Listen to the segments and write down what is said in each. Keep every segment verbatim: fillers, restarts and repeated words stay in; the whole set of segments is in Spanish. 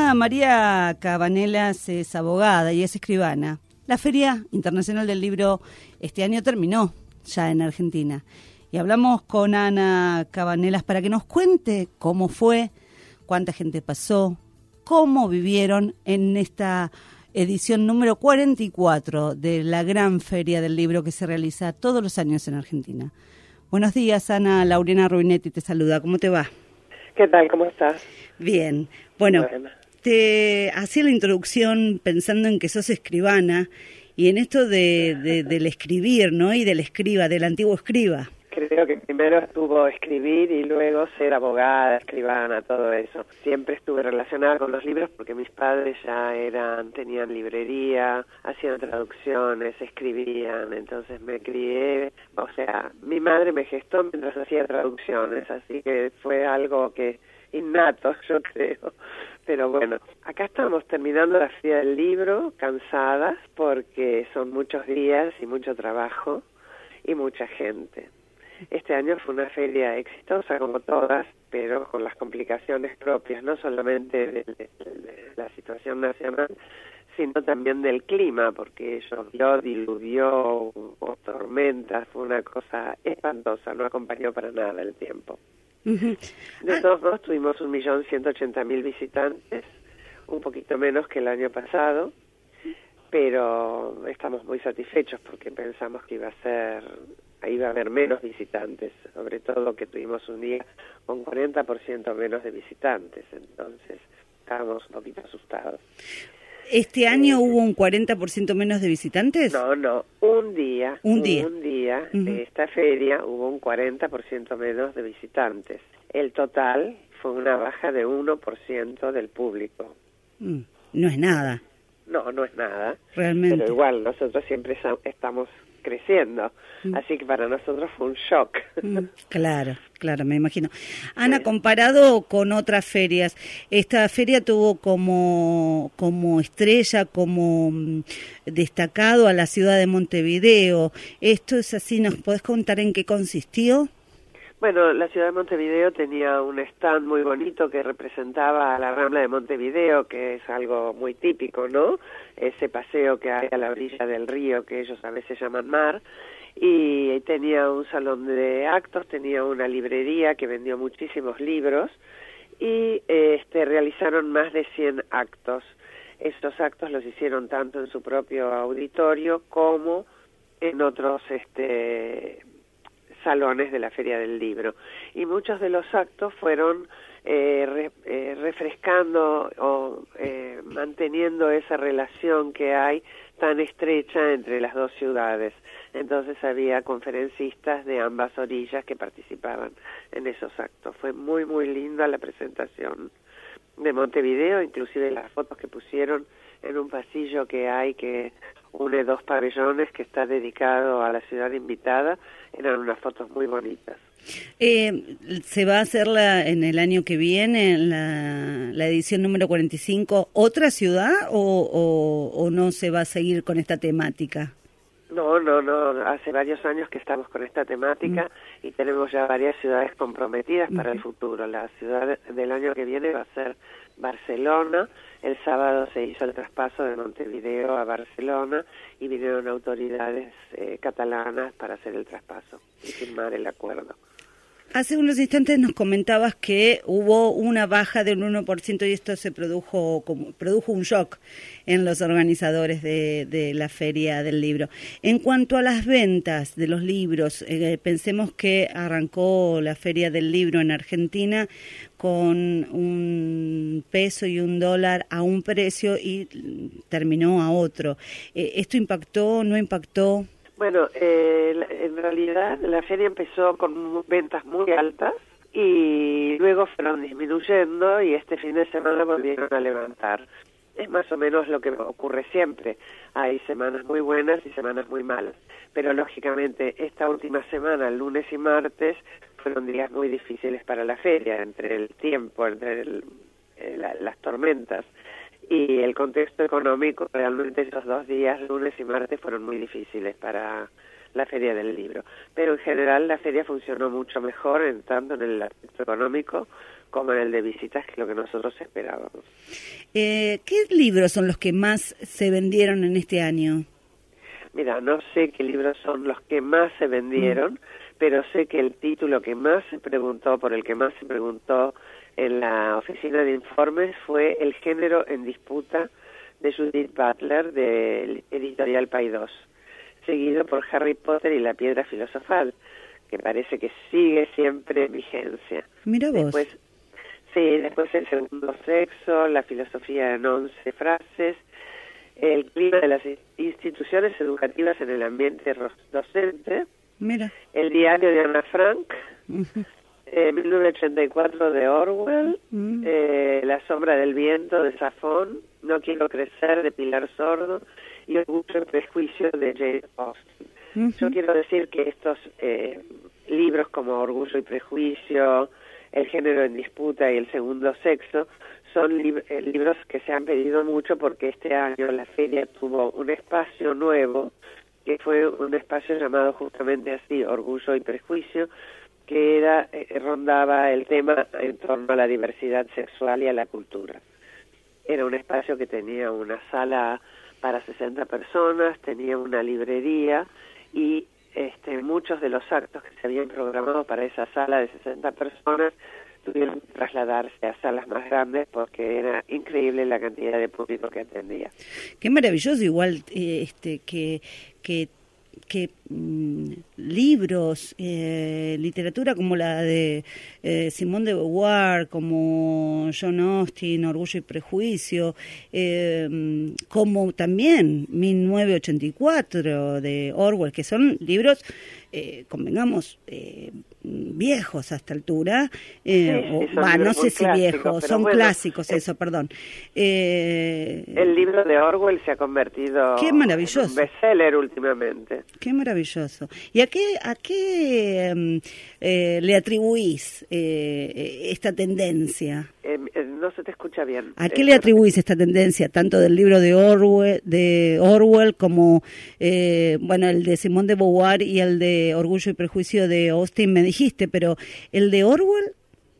Ana María Cabanelas es abogada y es escribana. La Feria Internacional del Libro este año terminó ya en Argentina. Y hablamos con Ana Cabanelas para que nos cuente cómo fue, cuánta gente pasó, cómo vivieron en esta edición número cuarenta y cuatro de la gran Feria del Libro que se realiza todos los años en Argentina. Buenos días, Ana. Laurena Rubinetti te saluda. ¿Cómo te va? ¿Qué tal? ¿Cómo estás? Bien. Bueno, bueno, te hacía la introducción pensando en que sos escribana y en esto de, de, del escribir, ¿no? Y del escriba, del antiguo escriba. Creo que primero estuvo escribir y luego ser abogada, escribana, todo eso. Siempre estuve relacionada con los libros porque mis padres ya eran, tenían librería, hacían traducciones, escribían, entonces me crié, o sea, mi madre me gestó mientras hacía traducciones, así que fue algo que innato, yo creo. Pero bueno, acá estamos terminando la Feria del Libro, cansadas porque son muchos días y mucho trabajo y mucha gente. Este año fue una feria exitosa como todas, pero con las complicaciones propias, no solamente de, de, de la situación nacional, sino también del clima, porque llovió, diluvió, hubo tormentas, fue una cosa espantosa, no acompañó para nada el tiempo. Uh-huh. De todos modos, tuvimos un millón ciento ochenta mil visitantes, un poquito menos que el año pasado, pero estamos muy satisfechos porque pensamos que iba a ser... ahí iba a haber menos visitantes, sobre todo que tuvimos un día con cuarenta por ciento menos de visitantes, entonces estábamos un poquito asustados. ¿Este año eh, hubo un cuarenta por ciento menos de visitantes? No, no, un día, un día, un día uh-huh. de esta feria hubo un cuarenta por ciento menos de visitantes. El total fue una baja de uno por ciento del público. Mm, no es nada. No, no es nada. Realmente. Pero igual, nosotros siempre estamos creciendo, mm. así que para nosotros fue un shock. Mm, claro, claro, me imagino. Ana, sí. Comparado con otras ferias, esta feria tuvo como, como estrella, como mm, destacado a la ciudad de Montevideo. ¿Esto es así? ¿Nos podés contar en qué consistió? Bueno, la ciudad de Montevideo tenía un stand muy bonito que representaba a la Rambla de Montevideo, que es algo muy típico, ¿no? Ese paseo que hay a la orilla del río, que ellos a veces llaman mar, y tenía un salón de actos, tenía una librería que vendió muchísimos libros, y este realizaron más de cien actos. Estos actos los hicieron tanto en su propio auditorio como en otros este salones de la Feria del Libro, y muchos de los actos fueron eh, re, eh, refrescando o eh, manteniendo esa relación que hay tan estrecha entre las dos ciudades. Entonces había conferencistas de ambas orillas que participaban en esos actos. Fue muy muy linda la presentación de Montevideo, inclusive las fotos que pusieron en un pasillo que hay que une dos pabellones que está dedicado a la ciudad invitada, eran unas fotos muy bonitas. Eh, ¿Se va a hacer la, en el año que viene, la, la edición número cuarenta y cinco, otra ciudad o, o, o no se va a seguir con esta temática? No, no, no, hace varios años que estamos con esta temática mm. y tenemos ya varias ciudades comprometidas para mm. el futuro. La ciudad del año que viene va a ser Barcelona. El sábado se hizo el traspaso de Montevideo a Barcelona y vinieron autoridades eh, catalanas para hacer el traspaso y firmar el acuerdo. Hace unos instantes nos comentabas que hubo una baja del uno por ciento y esto se produjo como, produjo un shock en los organizadores de, de la Feria del Libro. En cuanto a las ventas de los libros, eh, pensemos que arrancó la Feria del Libro en Argentina con un peso y un dólar a un precio y terminó a otro. Eh, ¿Esto impactó, no impactó? Bueno, eh, en realidad la feria empezó con ventas muy altas y luego fueron disminuyendo y este fin de semana volvieron a levantar. Es más o menos lo que ocurre siempre. Hay semanas muy buenas y semanas muy malas. Pero lógicamente esta última semana, el lunes y martes, fueron días muy difíciles para la feria, entre el tiempo, entre el, eh, la, las tormentas y el contexto económico. Realmente esos dos días, lunes y martes, fueron muy difíciles para la Feria del Libro. Pero en general la feria funcionó mucho mejor, en tanto en el aspecto económico como en el de visitas, que es lo que nosotros esperábamos. Eh, ¿Qué libros son los que más se vendieron en este año? Mira, no sé qué libros son los que más se vendieron, mm. pero sé que el título que más se preguntó, por el que más se preguntó en la oficina de informes, fue El género en disputa, de Judith Butler, de Editorial Paidós, seguido por Harry Potter y la piedra filosofal, que parece que sigue siempre en vigencia. Mira vos. Después, sí, después El segundo sexo, La filosofía en once frases, El clima de las instituciones educativas en el ambiente docente, Mira. El diario de Ana Frank, uh-huh. eh, mil novecientos ochenta y cuatro de Orwell, uh-huh. eh, La sombra del viento de Safón, No quiero crecer de Pilar Sordo y Orgullo y prejuicio de Jane Austen. Uh-huh. Yo quiero decir que estos eh, libros como Orgullo y prejuicio, El género en disputa y El segundo sexo son lib- eh, libros que se han pedido mucho porque este año la feria tuvo un espacio nuevo, que fue un espacio llamado justamente así, Orgullo y prejuicio, que era eh, rondaba el tema en torno a la diversidad sexual y a la cultura. Era un espacio que tenía una sala para sesenta personas, tenía una librería y este, muchos de los actos que se habían programado para esa sala de sesenta personas tuvieron que trasladarse a salas más grandes porque era increíble la cantidad de público que atendía. Qué maravilloso, igual eh, este que que que mmm, libros, eh, literatura como la de eh, Simone de Beauvoir, como John Austen, Orgullo y prejuicio, eh, como también mil novecientos ochenta y cuatro de Orwell, que son libros, eh, convengamos, eh, viejos a esta altura, eh, sí, sí, o, bah, no sé si viejos, son bueno, clásicos, eso, perdón. Eh, el libro de Orwell se ha convertido qué maravilloso. en un bestseller últimamente. Qué maravilloso. ¿Y a qué, a qué eh, le atribuís eh, esta tendencia? Eh, eh, no se te escucha bien. ¿A qué eh, le atribuís esta tendencia, tanto del libro de Orwell, de Orwell como eh, bueno, el de Simone de Beauvoir y el de Orgullo y prejuicio de Austen, me dijiste, pero el de Orwell?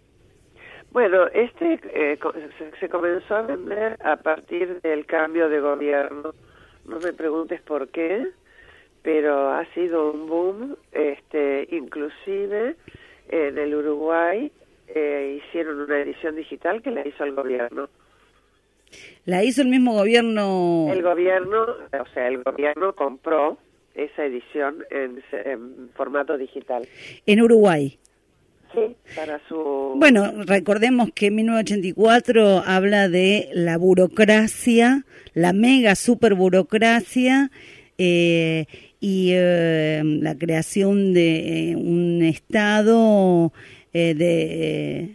Bueno, este eh, se, se comenzó a vender a partir del cambio de gobierno. No me preguntes por qué, pero ha sido un boom, este, inclusive en el Uruguay eh, hicieron una edición digital que la hizo el gobierno. ¿La hizo el mismo gobierno? El gobierno, o sea, el gobierno compró esa edición en, en formato digital. ¿En Uruguay? Sí, para su... Bueno, recordemos que mil novecientos ochenta y cuatro habla de la burocracia, la mega super burocracia, eh, y eh, la creación de eh, un estado eh, de,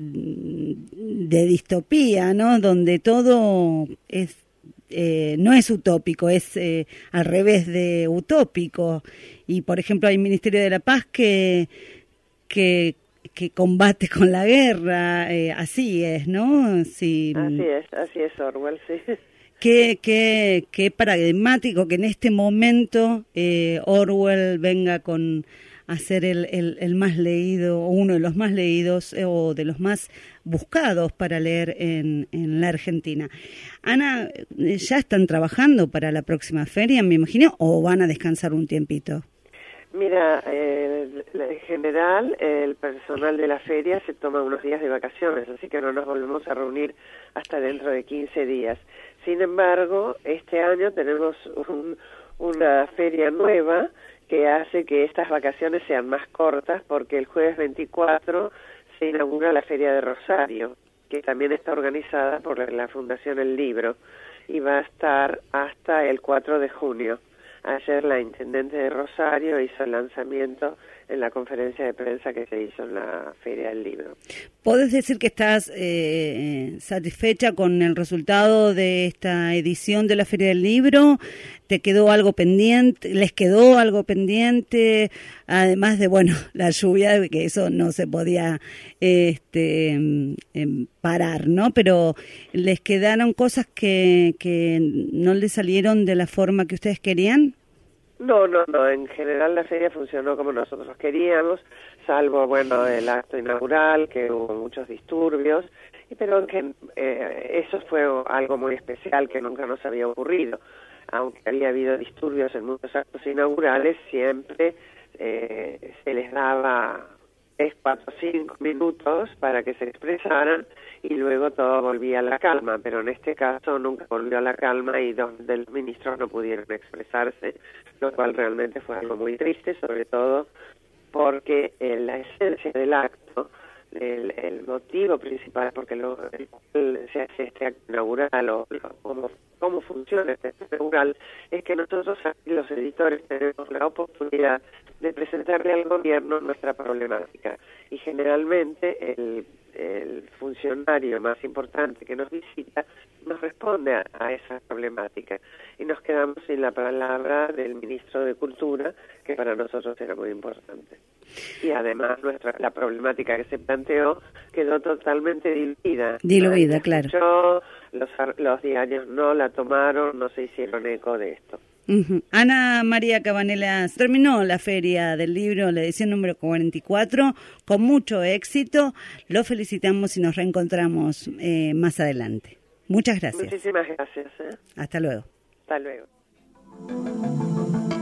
de distopía, ¿no? Donde todo es eh, no es utópico, es eh, al revés de utópico. Y, por ejemplo, hay un Ministerio de la Paz que, que, que combate con la guerra, eh, así es, ¿no? Sí. Así es, así es Orwell, sí. Qué, qué, qué paradigmático que en este momento eh, Orwell venga con a ser el, el, el más leído, o uno de los más leídos, eh, o de los más buscados para leer en, en la Argentina. Ana, ¿ya están trabajando para la próxima feria, me imagino, o van a descansar un tiempito? Mira, eh, en general el personal de la feria se toma unos días de vacaciones, así que no nos volvemos a reunir hasta dentro de quince días. Sin embargo, este año tenemos un, una feria nueva que hace que estas vacaciones sean más cortas, porque el jueves veinticuatro se inaugura la Feria de Rosario, que también está organizada por la Fundación El Libro, y va a estar hasta el cuatro de junio. Ayer la intendente de Rosario hizo el lanzamiento en la conferencia de prensa que se hizo en la Feria del Libro. ¿Podés decir que estás eh, satisfecha con el resultado de esta edición de la Feria del Libro? ¿Te quedó algo pendiente? ¿Les quedó algo pendiente? Además de, bueno, la lluvia, que eso no se podía este, parar, ¿no? Pero ¿les quedaron cosas que, que no les salieron de la forma que ustedes querían? No, no, no. En general la feria funcionó como nosotros queríamos. salvo, bueno, el acto inaugural, que hubo muchos disturbios, pero que eh, eso fue algo muy especial que nunca nos había ocurrido. Aunque había habido disturbios en muchos actos inaugurales, siempre eh, se les daba tres, cuatro, cinco minutos para que se expresaran y luego todo volvía a la calma, pero en este caso nunca volvió a la calma y dos de los ministros no pudieron expresarse, lo cual realmente fue algo muy triste, sobre todo porque eh, la esencia del acto, el, el motivo principal porque lo, el, se hace este acto inaugural o cómo, cómo funciona este acto inaugural, es que nosotros los editores tenemos la oportunidad de presentarle al gobierno nuestra problemática y generalmente el, el funcionario más importante que nos visita nos responde a, a esa problemática y nos quedamos sin la palabra del ministro de Cultura, que para nosotros era muy importante. Y además nuestra la problemática que se planteó quedó totalmente diluida. Diluida, claro. Escuchó, los, los diarios no la tomaron, no se hicieron eco de esto. Uh-huh. Ana María Cabanelas, terminó la Feria del Libro, la edición número cuarenta y cuatro, con mucho éxito. Lo felicitamos y nos reencontramos eh, más adelante. Muchas gracias. Muchísimas gracias. ¿eh? Hasta luego. Hasta luego.